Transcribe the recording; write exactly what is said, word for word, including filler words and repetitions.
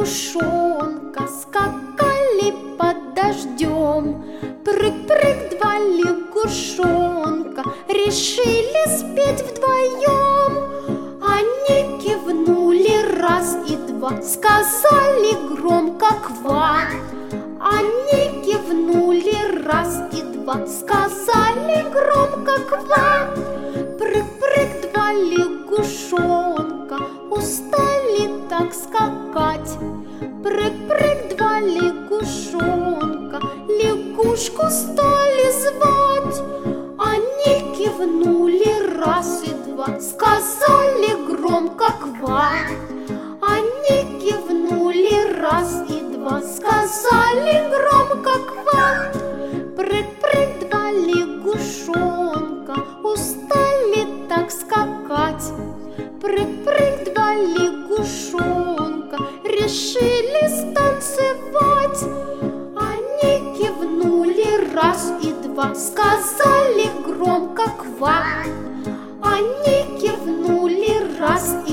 лягушонка скакали под дождем. Прыг-прыг, два лягушонка решили спеть вдвоем. Они кивнули раз и два, сказали громко ква. Они кивнули раз и два, сказали громко ква. Прыг-прыг, два лягушонка устали так скакать. Прыг-прыг, два лягушонка лягушку стали звать. Они кивнули раз и два, сказали громко ква. Они кивнули раз и два, сказали громко ква. Прыг-прыг, два лягушонка устали так скакать. Прыг-прыг, два лягушонка решили станцевать. Они кивнули раз и два, сказали громко ква. Они кивнули раз